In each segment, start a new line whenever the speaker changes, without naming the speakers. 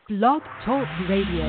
Blog Talk Radio.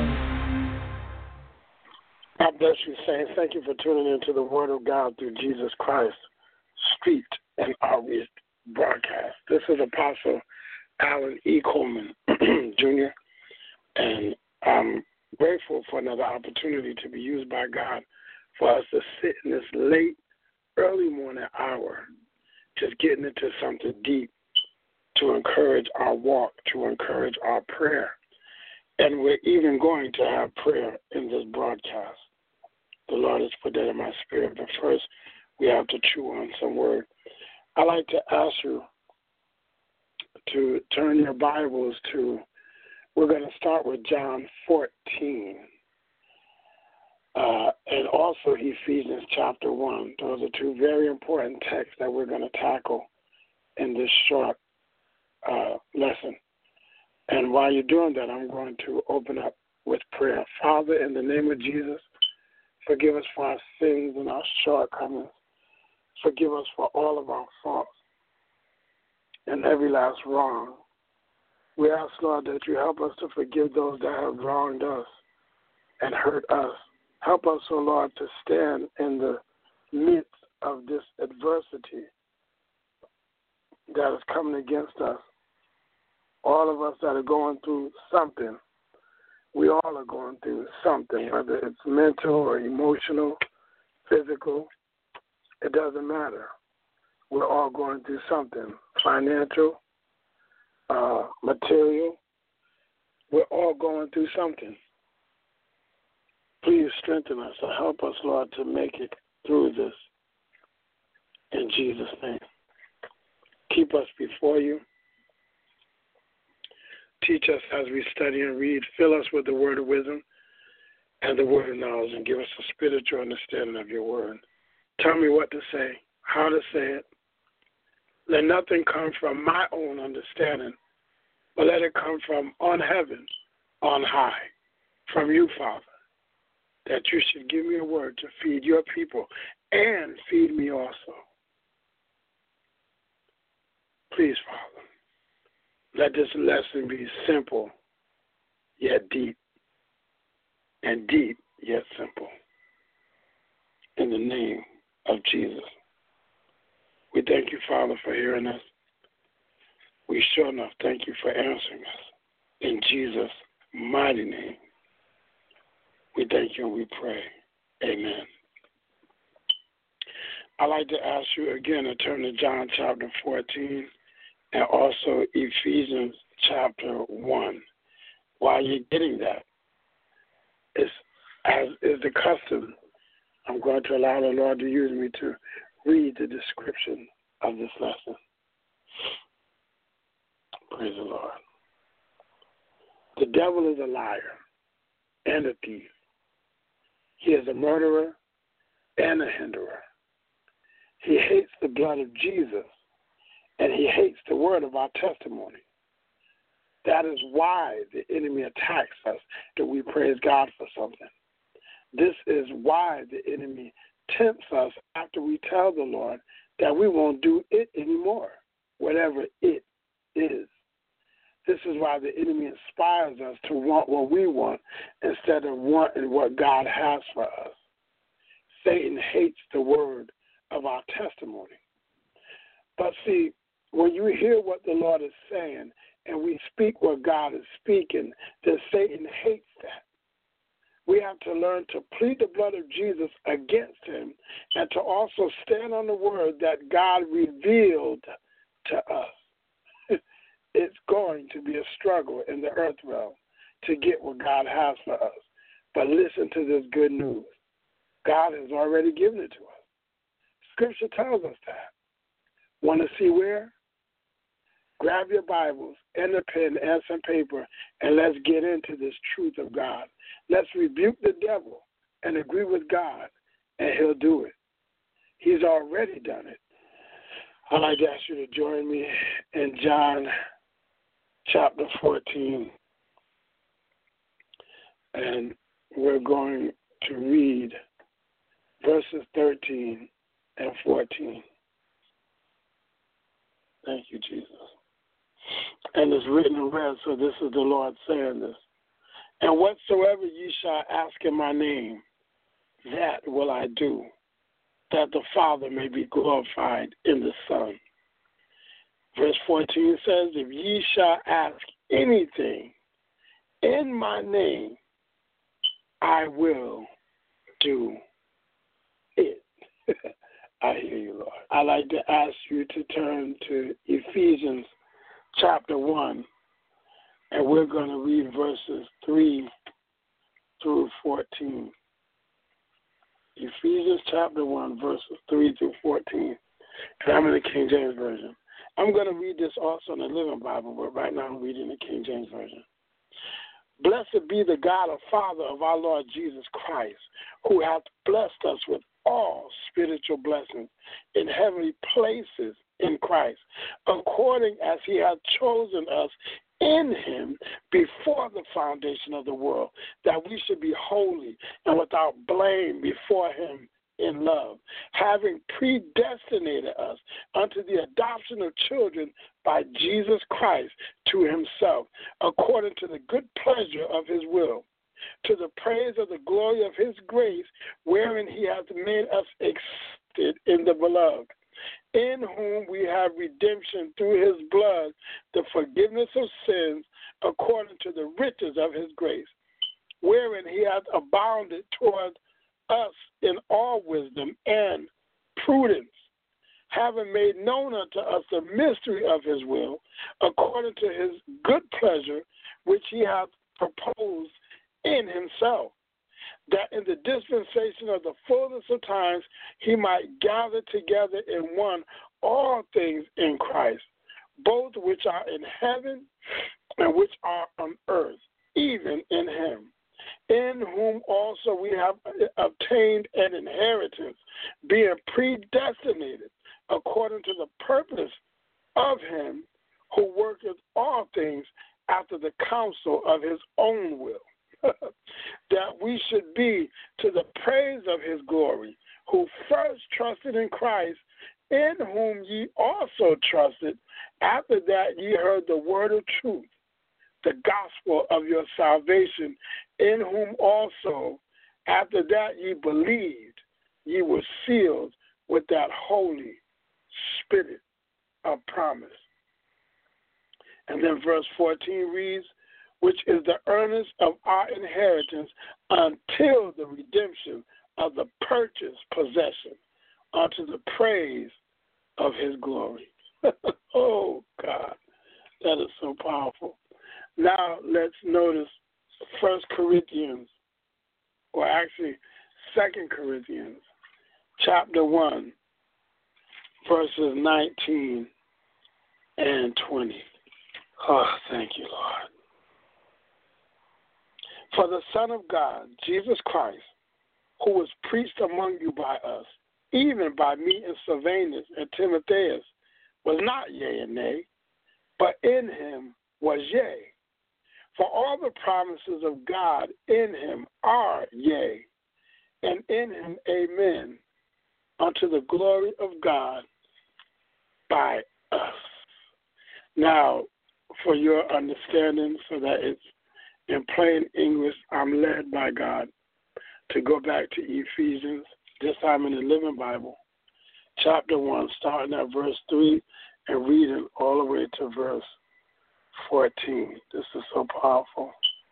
God bless you, saints. Thank you for tuning into the Word of God through Jesus Christ Street and Outreach broadcast. This is Apostle Alan E. Coleman, Jr., and I'm grateful for another opportunity to be used by God for us to sit in this late, early morning hour, just getting into something deep to encourage our walk, to encourage our prayer. And we're even going to have prayer in this broadcast. The Lord has put that in my spirit. But first, we have to chew on some word. I'd like to ask you to turn your Bibles to, we're going to start with John 14. And also Ephesians chapter 1. Those are two very important texts that we're going to tackle in this short lesson. And while you're doing that, I'm going to open up with prayer. Father, in the name of Jesus, forgive us for our sins and our shortcomings. Forgive us for all of our faults and every last wrong. We ask, Lord, that you help us to forgive those that have wronged us and hurt us. Help us, O Lord, to stand in the midst of this adversity that is coming against us. All of us that are going through something, we all are going through something, whether it's mental or emotional, physical, it doesn't matter. We're all going through something, financial, material. We're all going through something. Please strengthen us and help us, Lord, to make it through this. In Jesus' name. Keep us before you. Teach us as we study and read. Fill us with the word of wisdom and the word of knowledge, and give us a spiritual understanding of your word. Tell me what to say, how to say it. Let nothing come from my own understanding, but let it come from on heaven, on high, from you, Father, that you should give me a word to feed your people and feed me also. Please, Father, let this lesson be simple, yet deep, and deep, yet simple. In the name of Jesus. We thank you, Father, for hearing us. We sure enough thank you for answering us. In Jesus' mighty name, we thank you and we pray. Amen. I'd like to ask you again to turn to John chapter 14 and also Ephesians chapter 1. While you're getting that, as is the custom, I'm going to allow the Lord to use me to read the description of this lesson. Praise the Lord. The devil is a liar and a thief. He is a murderer and a hinderer. He hates the blood of Jesus, and he hates the word of our testimony. That is why the enemy attacks us, that we praise God for something. This is why the enemy tempts us after we tell the Lord that we won't do it anymore, whatever it is. This is why the enemy inspires us to want what we want instead of wanting what God has for us. Satan hates the word of our testimony. But see, when you hear what the Lord is saying and we speak what God is speaking, then Satan hates that. We have to learn to plead the blood of Jesus against him and to also stand on the word that God revealed to us. It's going to be a struggle in the earth realm to get what God has for us. But listen to this good news. God has already given it to us. Scripture tells us that. Want to see where? Grab your Bibles and a pen and some paper, and let's get into this truth of God. Let's rebuke the devil and agree with God, and he'll do it. He's already done it. I'd like to ask you to join me in John chapter 14, and we're going to read verses 13 and 14. Thank you, Jesus. And it's written in red, so this is the Lord saying this. And whatsoever ye shall ask in my name, that will I do, that the Father may be glorified in the Son. Verse 14 says, if ye shall ask anything in my name, I will do it. I hear you, Lord. I'd like to ask you to turn to Ephesians chapter 1, and we're going to read verses 3 through 14. Ephesians chapter 1, verses 3 through 14. And I'm in the King James Version. I'm going to read this also in the Living Bible, but right now I'm reading the King James Version. Blessed be the God and Father of our Lord Jesus Christ, who hath blessed us with all spiritual blessings in heavenly places in Christ, according as he hath chosen us in him before the foundation of the world, that we should be holy and without blame before him in love, having predestinated us unto the adoption of children by Jesus Christ to himself, according to the good pleasure of his will, to the praise of the glory of his grace, wherein he hath made us accepted in the beloved, in whom we have redemption through his blood, the forgiveness of sins, according to the riches of his grace, wherein he hath abounded toward us in all wisdom and prudence, having made known unto us the mystery of his will, according to his good pleasure, which he hath proposed in himself, that in the dispensation of the fullness of times he might gather together in one all things in Christ, both which are in heaven and which are on earth, even in him, in whom also we have obtained an inheritance, being predestinated according to the purpose of him who worketh all things after the counsel of his own will, that we should be to the praise of his glory, who first trusted in Christ, in whom ye also trusted, after that ye heard the word of truth, the gospel of your salvation, in whom also, after that ye believed, ye were sealed with that Holy Spirit of promise. And then verse 14 reads, which is the earnest of our inheritance until the redemption of the purchased possession, unto the praise of his glory. Oh, God, that is so powerful. Now let's notice 1 Corinthians, or actually 2 Corinthians, chapter 1, verses 19 and 20. Oh, thank you, Lord. For the Son of God, Jesus Christ, who was preached among you by us, even by me and Silvanus and Timotheus, was not yea and nay, but in him was yea. For all the promises of God in him are yea, and in him amen, unto the glory of God by us. Now, for your understanding, so that it's in plain English, I'm led by God to go back to Ephesians, this time in the Living Bible, chapter 1, starting at verse 3 and reading all the way to verse 14. This is so powerful.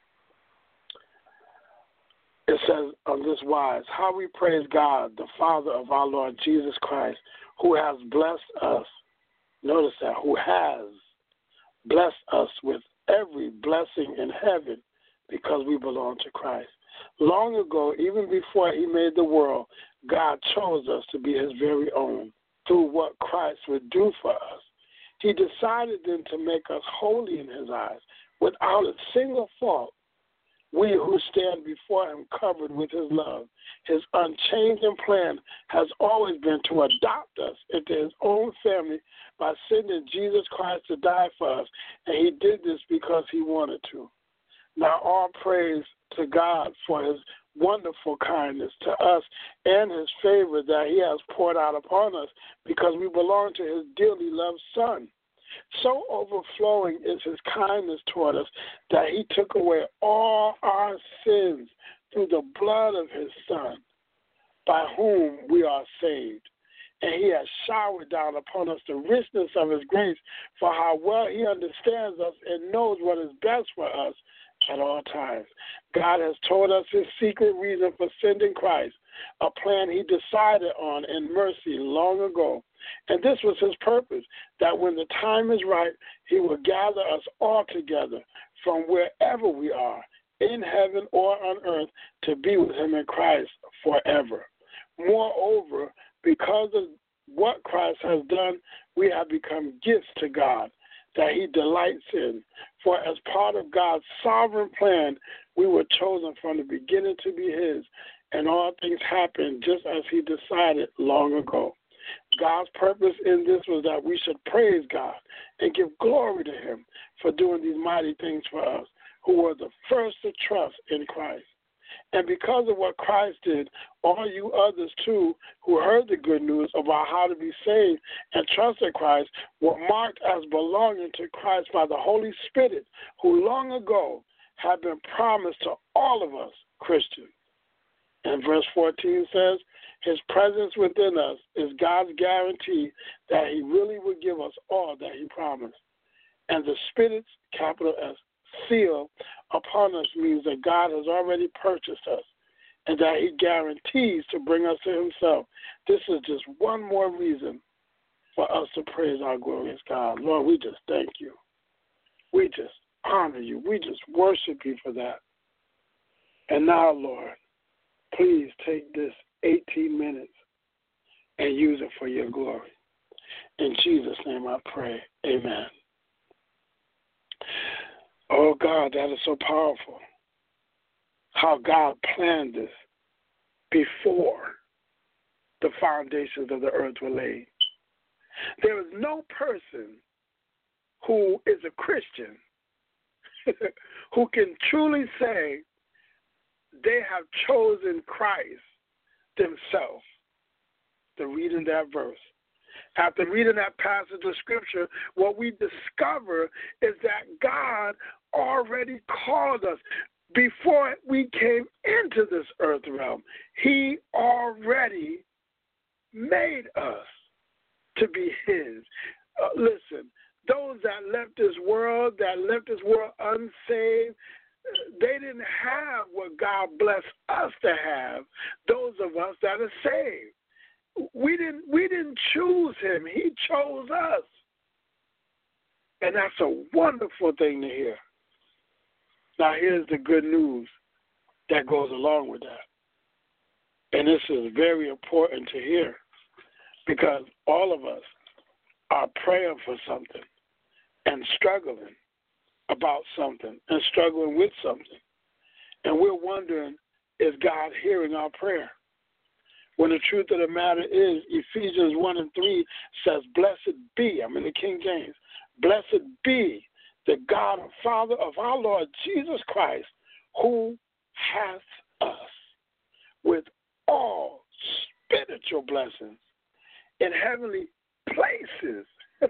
It says on this wise, how we praise God, the Father of our Lord Jesus Christ, who has blessed us, notice that, who has blessed us with every blessing in heaven because we belong to Christ. Long ago, even before he made the world, God chose us to be his very own through what Christ would do for us. He decided then to make us holy in his eyes, without a single fault. We who stand before him covered with his love. His unchanging plan has always been to adopt us into his own family by sending Jesus Christ to die for us, and he did this because he wanted to. Now all praise to God for his wonderful kindness to us and his favor that he has poured out upon us because we belong to his dearly loved Son. So overflowing is his kindness toward us that he took away all our sins through the blood of his Son, by whom we are saved. And he has showered down upon us the richness of his grace, for how well he understands us and knows what is best for us at all times. God has told us his secret reason for sending Christ, a plan he decided on in mercy long ago. And this was his purpose, that when the time is right, he will gather us all together from wherever we are, in heaven or on earth, to be with him in Christ forever. Moreover, because of what Christ has done, we have become gifts to God that he delights in. For as part of God's sovereign plan, we were chosen from the beginning to be his, and all things happened just as he decided long ago. God's purpose in this was that we should praise God and give glory to him for doing these mighty things for us, who were the first to trust in Christ. And because of what Christ did, all you others too who heard the good news about how to be saved and trusted Christ were marked as belonging to Christ by the Holy Spirit, who long ago had been promised to all of us Christians. And verse 14 says, his presence within us is God's guarantee that he really will give us all that he promised. And the Spirit's, capital S, seal upon us means that God has already purchased us and that he guarantees to bring us to himself. This is just one more reason for us to praise our glorious God. Lord, we just thank you. We just honor you. We just worship you for that. And now, Lord, please take this 18 minutes and use it for your glory. In Jesus' name I pray. Amen. Oh, God, that is so powerful. How God planned this before the foundations of the earth were laid. There is no person who is a Christian who can truly say they have chosen Christ themselves. After reading that verse, after reading that passage of Scripture, what we discover is that God already called us. Before we came into this earth realm, he already made us to be his. Listen, those that left this world unsaved, they didn't have what God blessed us to have, those of us that are saved. We didn't choose him. He chose us. And that's a wonderful thing to hear. Now, here's the good news that goes along with that. And this is very important to hear because all of us are praying for something and struggling about something and struggling with something. And we're wondering, is God hearing our prayer? When the truth of the matter is, Ephesians 1:3 says, blessed be, I'm in the King James, blessed be the God and Father of our Lord Jesus Christ, who hath us with all spiritual blessings in heavenly places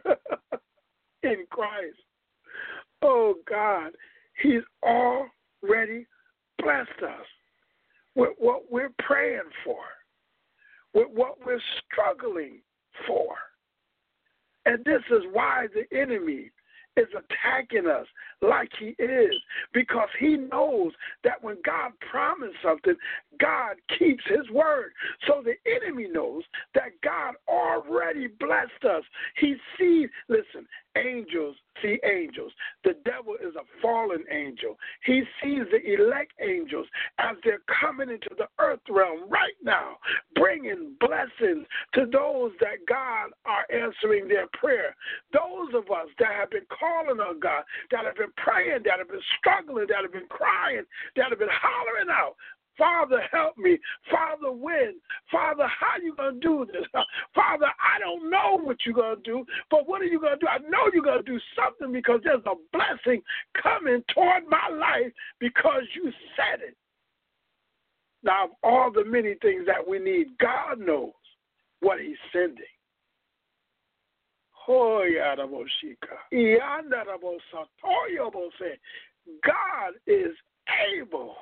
in Christ. Oh, God, he's already blessed us with what we're praying for, with what we're struggling for. And this is why the enemy is attacking us like he is, because he knows that when God promised something, God keeps his word. So the enemy knows that God already blessed us. He sees, listen, angels see angels. The devil is a fallen angel. He sees the elect angels as they're coming into the earth realm right now, bringing blessings to those that God are answering their prayer. Those of us that have been calling on God, that have been praying, that have been struggling, that have been crying, that have been hollering out, Father, help me. Father, when? Father, how are you going to do this? Father, I don't know what you're going to do, but what are you going to do? I know you're going to do something because there's a blessing coming toward my life because you said it. Now, of all the many things that we need, God knows what he's sending. Oh, Yadaboshika. Yandarabosatoyobose. God is able.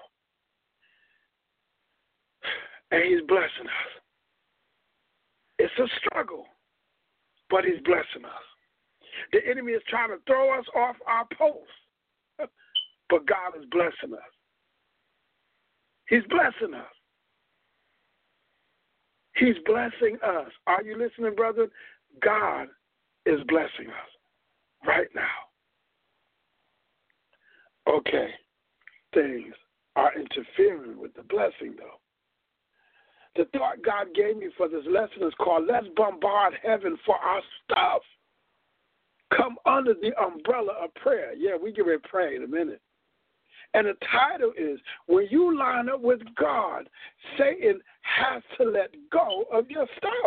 And he's blessing us. It's a struggle, but he's blessing us. The enemy is trying to throw us off our post, but God is blessing us. He's blessing us. He's blessing us. Are you listening, brother? God is blessing us right now. Okay, things are interfering with the blessing, though. The thought God gave me for this lesson is called Let's Bombard Heaven for Our Stuff. Come under the umbrella of prayer. Yeah, we get ready to pray in a minute. And the title is, when you line up with God, Satan has to let go of your stuff.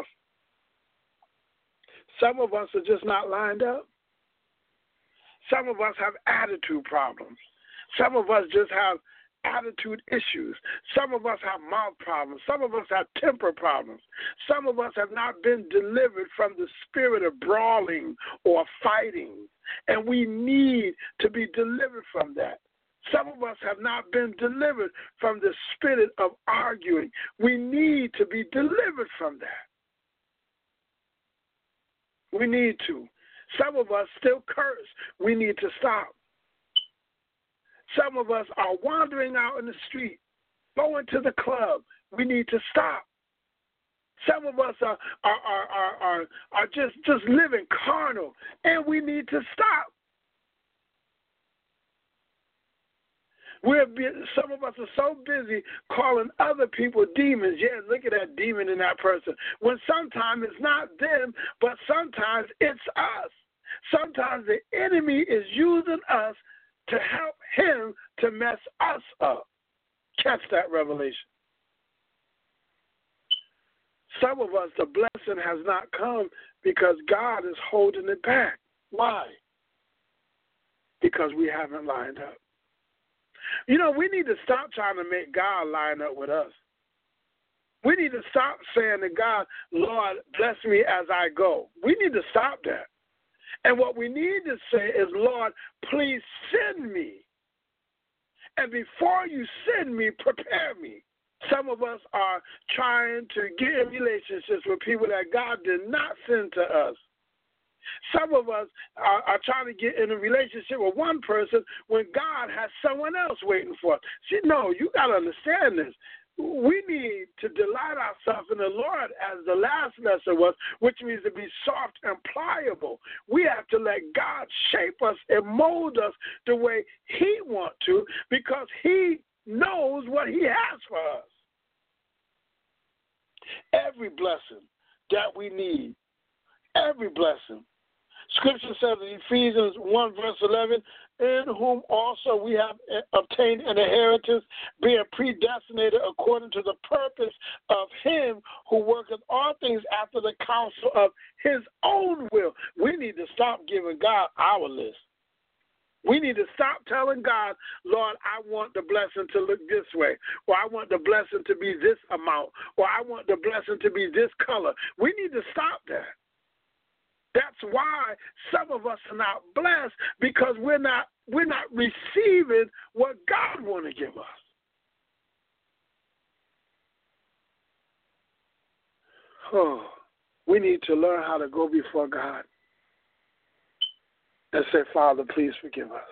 Some of us are just not lined up. Some of us have attitude problems. Some of us just have attitude issues. Some of us have mouth problems. Some of us have temper problems. Some of us have not been delivered from the spirit of brawling or fighting, and we need to be delivered from that. Some of us have not been delivered from the spirit of arguing. We need to be delivered from that. We need to. Some of us still curse. We need to stop. Some of us are wandering out in the street, going to the club. We need to stop. Some of us are just living carnal, and we need to stop. Some of us are so busy calling other people demons. Yeah, look at that demon in that person. When sometimes it's not them, but sometimes it's us. Sometimes the enemy is using us to help him to mess us up. Catch that revelation. Some of us, the blessing has not come because God is holding it back. Why? Because we haven't lined up. You know, we need to stop trying to make God line up with us. We need to stop saying to God, Lord, bless me as I go. We need to stop that. And what we need to say is, Lord, please send me. And before you send me, prepare me. Some of us are trying to get in relationships with people that God did not send to us. Some of us are trying to get in a relationship with one person when God has someone else waiting for us. See, no, you got to understand this. We need to delight ourselves in the Lord, as the last lesson was, which means to be soft and pliable. We have to let God shape us and mold us the way he wants to, because he knows what he has for us. Every blessing that we need, every blessing. Scripture says in Ephesians 1, verse 11, in whom also we have obtained an inheritance, being predestinated according to the purpose of him who worketh all things after the counsel of his own will. We need to stop giving God our list. We need to stop telling God, Lord, I want the blessing to look this way, or I want the blessing to be this amount, or I want the blessing to be this color. We need to stop that. That's why some of us are not blessed, because we're not receiving what God wants to give us. Oh, we need to learn how to go before God and say, Father, please forgive us.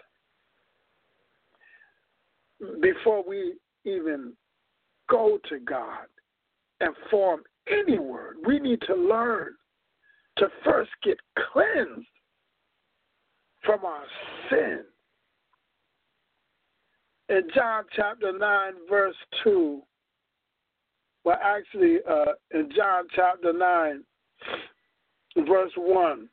Before we even go to God and form any word, we need to learn to first get cleansed from our sin. In John chapter 9, verse 2, well, actually, in John chapter 9, verse 1,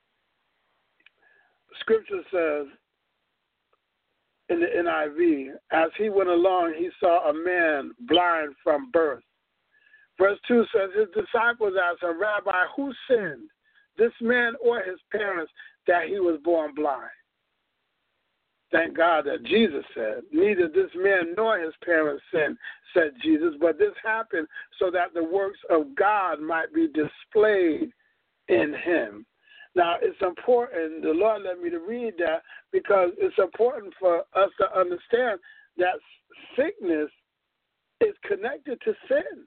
Scripture says in the NIV, as he went along, he saw a man blind from birth. Verse 2 says, his disciples asked him, Rabbi, who sinned, this man or his parents, that he was born blind? Thank God that Jesus said, neither this man nor his parents sinned, said Jesus, but this happened so that the works of God might be displayed in him. Now, it's important, the Lord led me to read that because it's important for us to understand that sickness is connected to sin.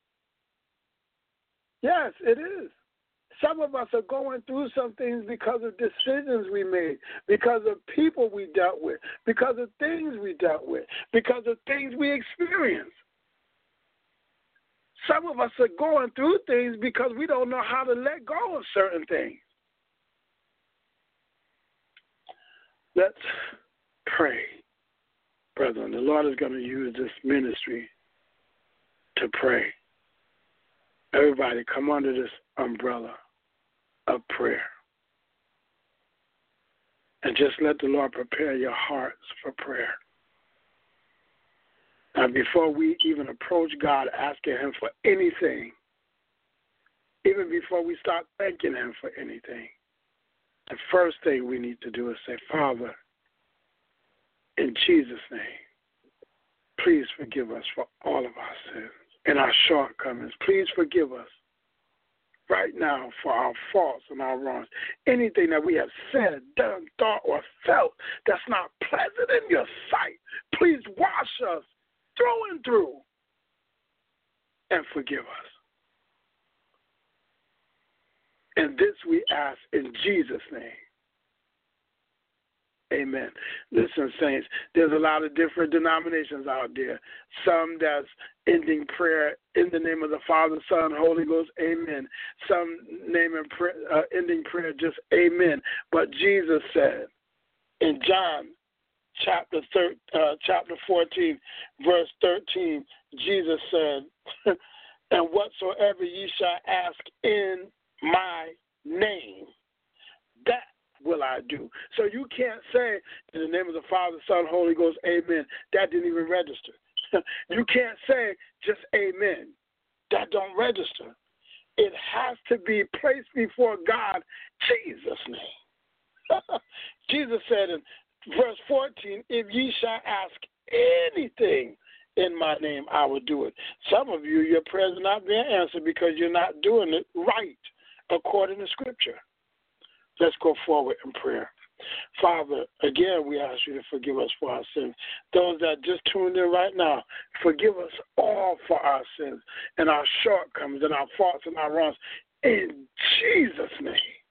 Yes, it is. Some of us are going through some things because of decisions we made, because of people we dealt with, because of things we dealt with, because of things we experienced. Some of us are going through things because we don't know how to let go of certain things. Let's pray, brethren. The Lord is going to use this ministry to pray. Everybody come under this umbrella of prayer. And just let the Lord prepare your hearts for prayer. Now, before we even approach God asking Him for anything, even before we start thanking Him for anything, the first thing we need to do is say, Father, in Jesus' name, please forgive us for all of our sins and our shortcomings. Please forgive us right now for our faults and our wrongs. Anything that we have said, done, thought, or felt that's not pleasant in your sight, please wash us through and through and forgive us. And this we ask in Jesus' name. Amen. Listen, saints, there's a lot of different denominations out there. Some that's ending prayer in the name of the Father, Son, Holy Ghost, amen. Some ending prayer just amen. But Jesus said in John chapter 14, verse 13, Jesus said, and whatsoever ye shall ask in my name, that will I do. So you can't say in the name of the Father, Son, Holy Ghost, amen. That didn't even register. You can't say just amen. That don't register. It has to be placed before God, Jesus' name. Jesus said in verse 14, if ye shall ask anything in my name, I will do it. Some of you, your prayers are not being answered because you're not doing it right according to Scripture. Let's go forward in prayer. Father, again, we ask you to forgive us for our sins. Those that just tuned in right now, forgive us all for our sins and our shortcomings and our faults and our wrongs. In Jesus' name.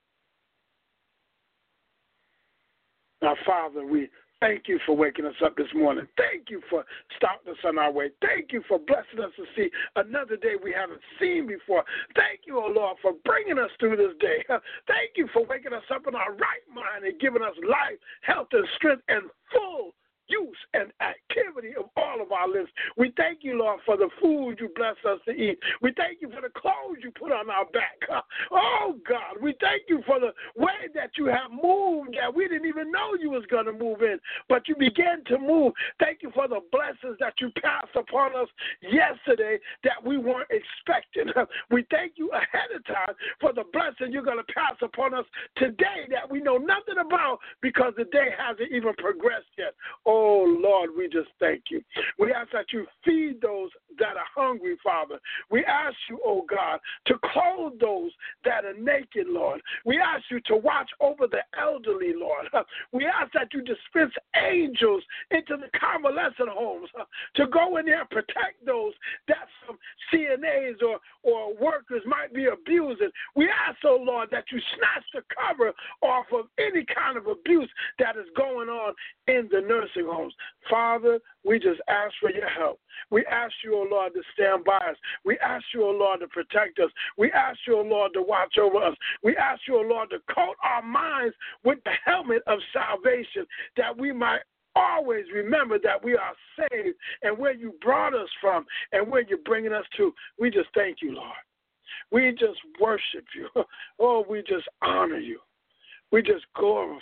Now, Father, we thank you for waking us up this morning. Thank you for starting us on our way. Thank you for blessing us to see another day we haven't seen before. Thank you, O Lord, for bringing us through this day. Thank you for waking us up in our right mind and giving us life, health, and strength and full use and activity of all of our lives. We thank you, Lord, for the food you bless us to eat. We thank you for the clothes you put on our back. Oh, God, we thank you for the way that you have moved that we didn't even know you was going to move in, but you began to move. Thank you for the blessings that you passed upon us yesterday that we weren't expecting. We thank you ahead of time for the blessing you're going to pass upon us today that we know nothing about because the day hasn't even progressed yet. Oh, Lord, we just thank you. We ask that you feed those that are hungry, Father. We ask you, oh God, to clothe those that are naked, Lord. We ask you to watch over the elderly, Lord. We ask that you dispense angels into the convalescent homes to go in there and protect those that some CNAs or workers might be abusing. We ask, oh Lord, that you snatch the cover off of any kind of abuse that is going on in the nursing homes. Father, we just ask for your help. We ask you, oh Lord, to stand by us. We ask you, oh Lord, to protect us. We ask you, oh Lord, to watch over us. We ask you, oh Lord, to coat our minds with the helmet of salvation that we might always remember that we are saved and where you brought us from and where you're bringing us to. We just thank you, Lord. We just worship you. Oh, we just honor you. We just glorify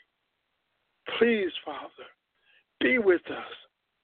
you. Please, Father, be with us.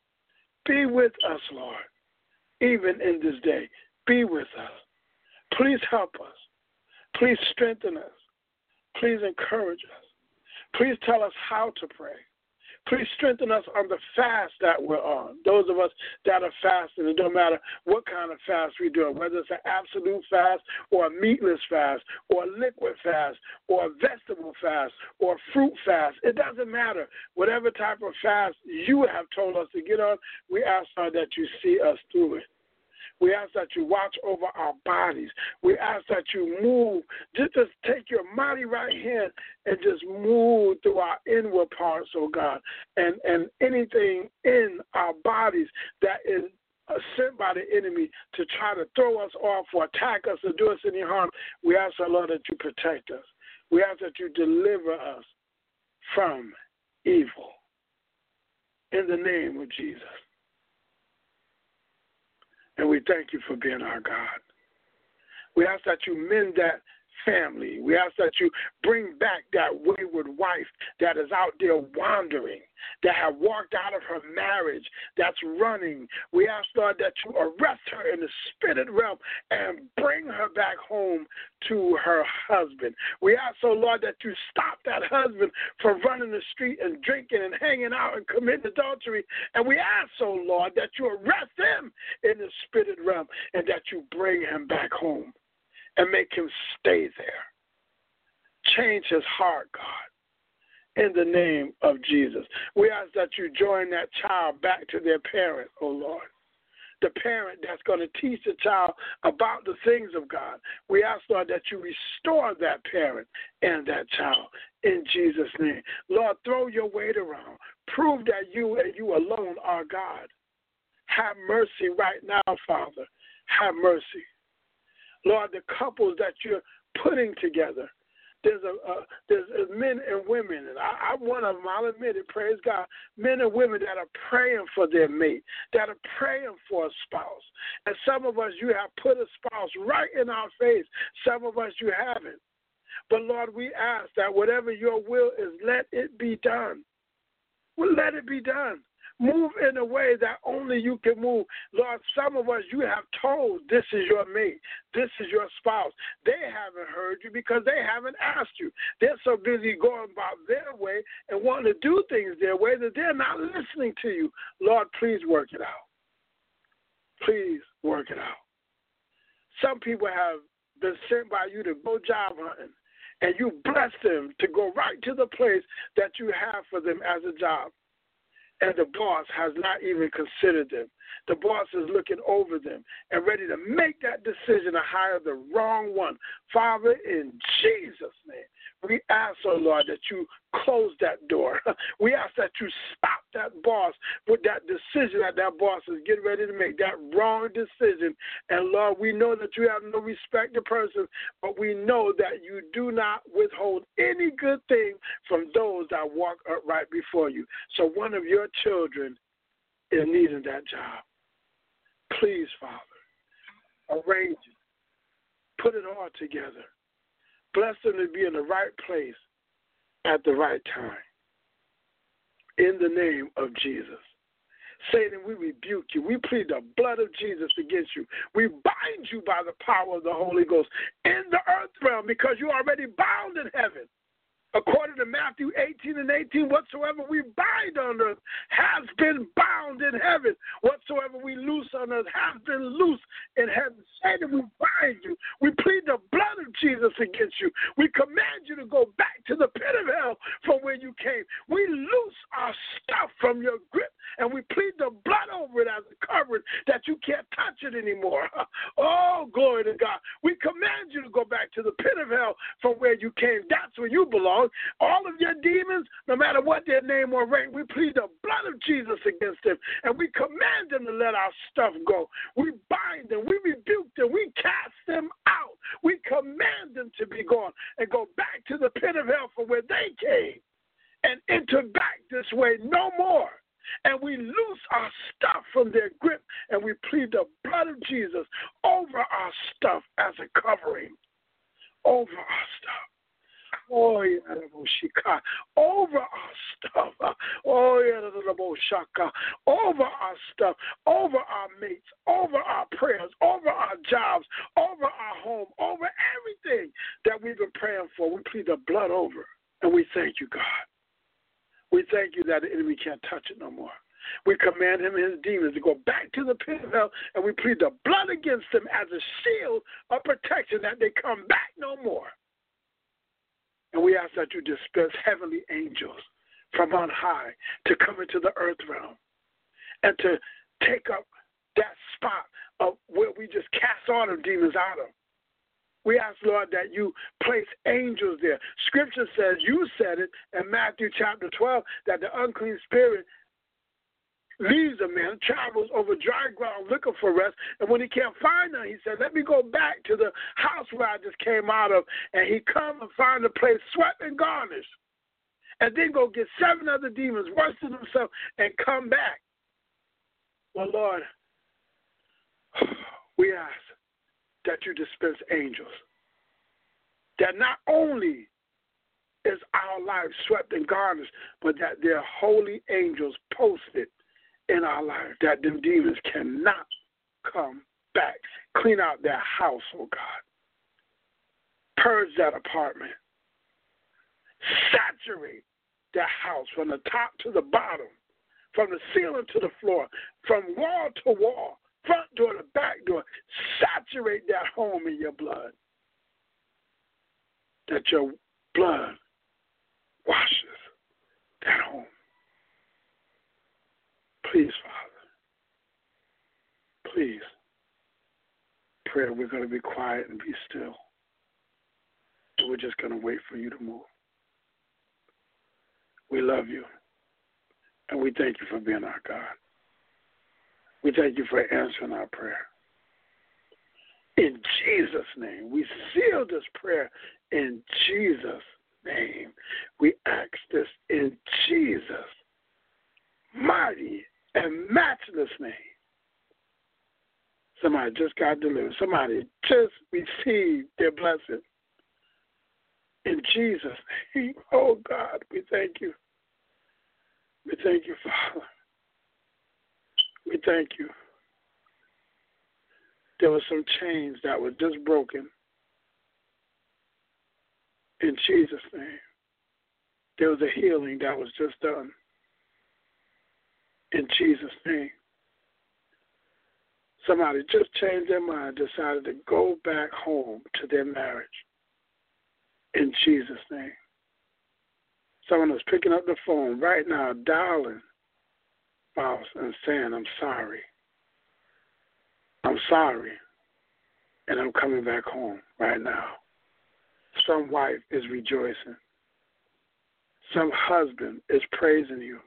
Be with us, Lord, even in this day. Be with us. Please help us. Please strengthen us. Please encourage us. Please tell us how to pray. Please strengthen us on the fast that we're on. Those of us that are fasting, it don't matter what kind of fast we're doing, whether it's an absolute fast or a meatless fast or a liquid fast or a vegetable fast or a fruit fast. It doesn't matter. Whatever type of fast you have told us to get on, we ask, God, that you see us through it. We ask that you watch over our bodies. We ask that you move. Just take your mighty right hand and just move through our inward parts, oh God, and anything in our bodies that is sent by the enemy to try to throw us off or attack us or do us any harm. We ask, our Lord, that you protect us. We ask that you deliver us from evil. In the name of Jesus. And we thank you for being our God. We ask that you mend that family. We ask that you bring back that wayward wife that is out there wandering, that have walked out of her marriage, that's running. We ask, Lord, that you arrest her in the spirit realm and bring her back home to her husband. We ask, oh Lord, that you stop that husband from running the street and drinking and hanging out and committing adultery. And we ask, oh Lord, that you arrest him in the spirit realm and that you bring him back home and make him stay there. Change his heart, God, in the name of Jesus. We ask that you join that child back to their parent, oh Lord. The parent that's going to teach the child about the things of God. We ask, Lord, that you restore that parent and that child in Jesus' name. Lord, throw your weight around. Prove that you and you alone are God. Have mercy right now, Father. Have mercy. Lord, the couples that you're putting together, there's men and women, and I'm one of them, I'll admit it, praise God, men and women that are praying for their mate, that are praying for a spouse. And some of us, you have put a spouse right in our face. Some of us, you haven't. But, Lord, we ask that whatever your will is, let it be done. Well, let it be done. Move in a way that only you can move. Lord, some of us you have told this is your mate, this is your spouse. They haven't heard you because they haven't asked you. They're so busy going about their way and wanting to do things their way that they're not listening to you. Lord, please work it out. Please work it out. Some people have been sent by you to go job hunting, and you bless them to go right to the place that you have for them as a job. And the boss has not even considered them. The boss is looking over them and ready to make that decision to hire the wrong one. Father, in Jesus' name, we ask, oh Lord, that you close that door. We ask that you stop that boss with that decision that boss is getting ready to make, that wrong decision. And Lord, we know that you have no respect to persons, but we know that you do not withhold any good thing from those that walk upright before you. So one of your children is needing that job. Please, Father, arrange it. Put it all together. Bless them to be in the right place at the right time. In the name of Jesus. Satan, we rebuke you. We plead the blood of Jesus against you. We bind you by the power of the Holy Ghost in the earth realm because you're already bound in heaven. According to Matthew 18:18, whatsoever we bind on earth has been bound in heaven. Whatsoever we loose on earth has been loose in heaven. Satan, we bind you. We plead the blood of Jesus against you. We command you to go back to the pit of hell from where you came. We loose our stuff from your grip, and we plead the blood over it as a covering that you can't touch it anymore. Oh, glory to God. We command you to go back to the pit of hell from where you came. That's where you belong. All of your demons, no matter what their name or rank, we plead the blood of Jesus against them, and we command them to let our stuff go. We bind them, we rebuke them, we cast them out. We command them to be gone and go back to the pit of hell from where they came and enter back this way no more. And we loose our stuff from their grip, and we plead the blood of Jesus over our stuff as a covering, over our stuff. Oh, yeah, over our stuff. Oh, yeah, over our stuff, over our mates, over our prayers, over our jobs, over our home, over everything that we've been praying for. We plead the blood over, and we thank you, God. We thank you that the enemy can't touch it no more. We command him and his demons to go back to the pit of hell, and we plead the blood against them as a shield of protection that they come back no more. And we ask that you disperse heavenly angels from on high to come into the earth realm and to take up that spot of where we just cast all the demons out of. We ask, Lord, that you place angels there. Scripture says, you said it in Matthew chapter 12, that the unclean spirit leaves a man, travels over dry ground looking for rest, and when he can't find none, he said, let me go back to the house where I just came out of, and he come and find the place swept and garnished, and then go get 7 other demons worse than himself and come back. Well, Lord, we ask that you dispense angels, that not only is our life swept and garnished, but that there are holy angels posted in our life, that them demons cannot come back. Clean out that house, oh God. Purge that apartment. Saturate that house from the top to the bottom, from the ceiling to the floor, from wall to wall, front door to back door. Saturate that home in your blood, that your blood washes that home. Please, Father, please. Prayer, we're going to be quiet and be still. We're just going to wait for you to move. We love you, and we thank you for being our God. We thank you for answering our prayer. In Jesus' name, we seal this prayer in Jesus' name. We ask this in Jesus' mighty and matchless name. Somebody just got delivered. Somebody just received their blessing. In Jesus' name. Oh, God, we thank you. We thank you, Father. We thank you. There were some chains that were just broken. In Jesus' name. There was a healing that was just done. In Jesus' name. Somebody just changed their mind, decided to go back home to their marriage. In Jesus' name. Someone is picking up the phone right now, dialing spouse and saying, I'm sorry. I'm sorry. And I'm coming back home right now. Some wife is rejoicing. Some husband is praising you.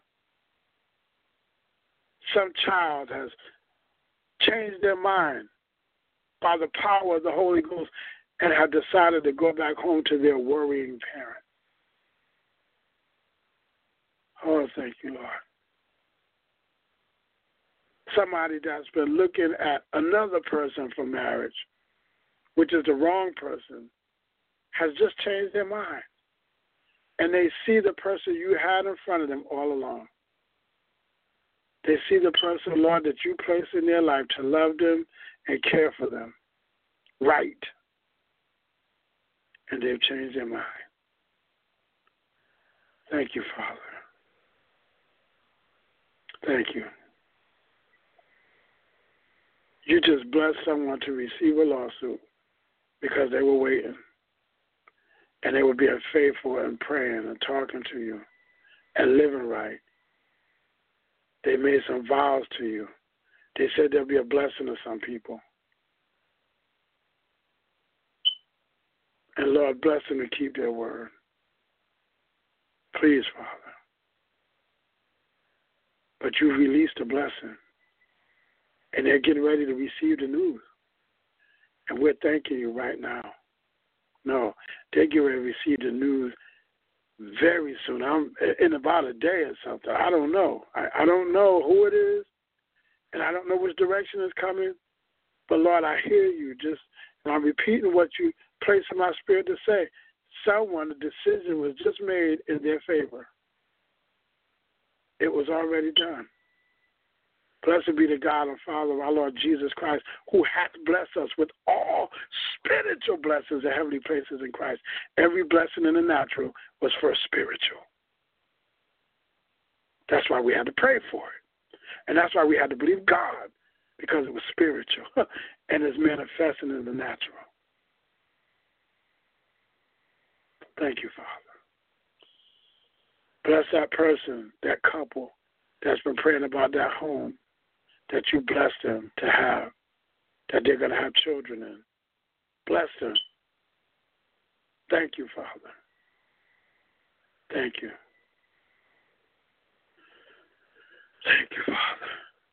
Some child has changed their mind by the power of the Holy Ghost and have decided to go back home to their worrying parent. Oh, thank you, Lord. Somebody that's been looking at another person for marriage, which is the wrong person, has just changed their mind. And they see the person you had in front of them all along. They see the person, Lord, that you placed in their life to love them and care for them. Right. And they've changed their mind. Thank you, Father. Thank you. You just blessed someone to receive a lawsuit because they were waiting. And they were being faithful and praying and talking to you and living right. They made some vows to you. They said there'll be a blessing to some people. And Lord, bless them to keep their word. Please, Father. But you've released a blessing. And they're getting ready to receive the news. And we're thanking you right now. No, they're getting ready to receive the news very soon. I'm in about a day or something. I don't know. I don't know who it is, and I don't know which direction it's coming. But, Lord, I hear you. And I'm repeating what you placed in my spirit to say. Someone, the decision was just made in their favor. It was already done. Blessed be the God and Father of our Lord Jesus Christ, who hath blessed us with all spiritual blessings in heavenly places in Christ. Every blessing in the natural was for spiritual. That's why we had to pray for it. And that's why we had to believe God, because it was spiritual and it's manifesting in the natural. Thank you, Father. Bless that person, that couple that's been praying about that home that you blessed them to have, that they're going to have children in. Bless them. Thank you, Father. Thank you. Thank you, Father.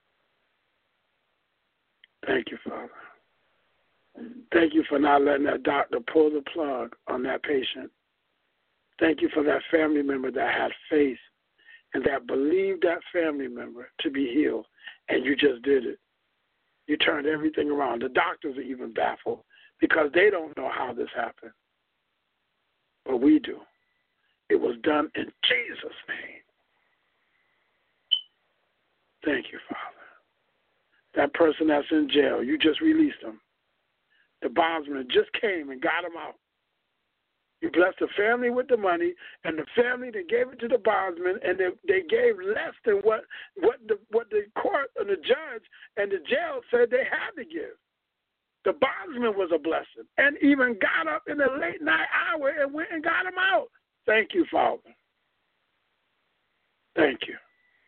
Thank you, Father. Thank you for not letting that doctor pull the plug on that patient. Thank you for that family member that had faith and that believed that family member to be healed, and you just did it. You turned everything around. The doctors are even baffled because they don't know how this happened. But we do. It was done in Jesus' name. Thank you, Father. That person that's in jail, you just released them. The bondsman just came and got him out. You blessed the family with the money, and the family, they gave it to the bondsman, and they gave less than what the court and the judge and the jail said they had to give. The bondsman was a blessing and even got up in the late night hour and went and got him out. Thank you, Father. Thank you.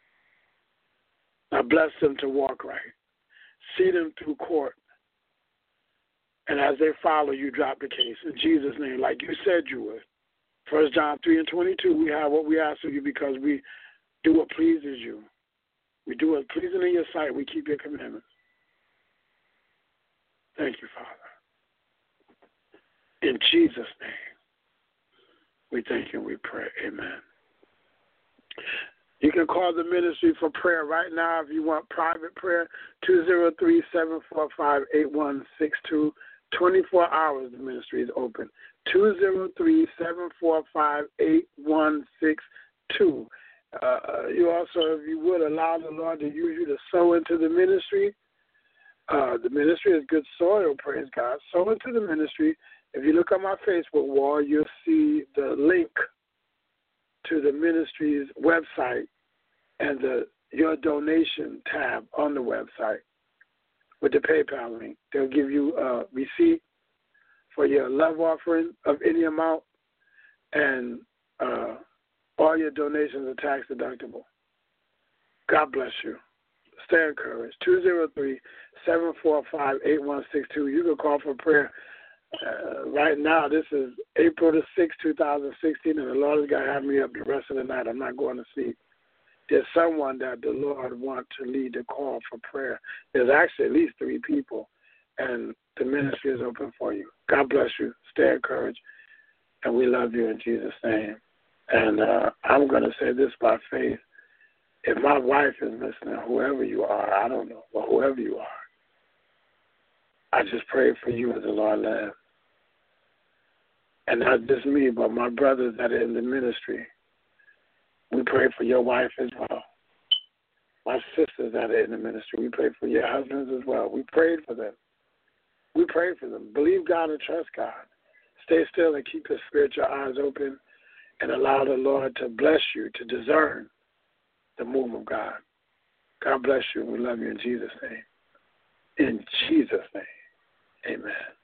Now bless them to walk right. See them through court. And as they follow, you drop the case in Jesus' name, like you said you would. 1 John 3:22, we have what we ask of you because we do what pleases you. We do what pleasing in your sight. We keep your commandments. Thank you, Father. In Jesus' name, we thank you and we pray. Amen. You can call the ministry for prayer right now if you want private prayer, 203-745-8162. 24 hours the ministry is open. 203-745-8162. You also, if you would, allow the Lord to use you to sow into the ministry. The ministry is good soil, praise God. Sow into the ministry. If you look on my Facebook wall, you'll see the link to the ministry's website and your donation tab on the website with the PayPal link. They'll give you a receipt for your love offering of any amount, and all your donations are tax deductible. God bless you. Stay encouraged. 203-745-8162. You can call for prayer. Right now, this is April the 6th, 2016, and the Lord has got to have me up the rest of the night. I'm not going to sleep. There's someone that the Lord wants to lead the call for prayer. There's actually at least 3 people, and the ministry is open for you. God bless you. Stay encouraged, and we love you in Jesus' name. And I'm going to say this by faith. If my wife is listening, whoever you are, I don't know, but whoever you are, I just pray for you as the Lord lives. And not just me, but my brothers that are in the ministry. We pray for your wife as well. My sisters that are in the ministry, we pray for your husbands as well. We prayed for them. We pray for them. Believe God and trust God. Stay still and keep your spiritual eyes open and allow the Lord to bless you to discern the move of God. God bless you. We love you in Jesus' name. In Jesus' name, amen.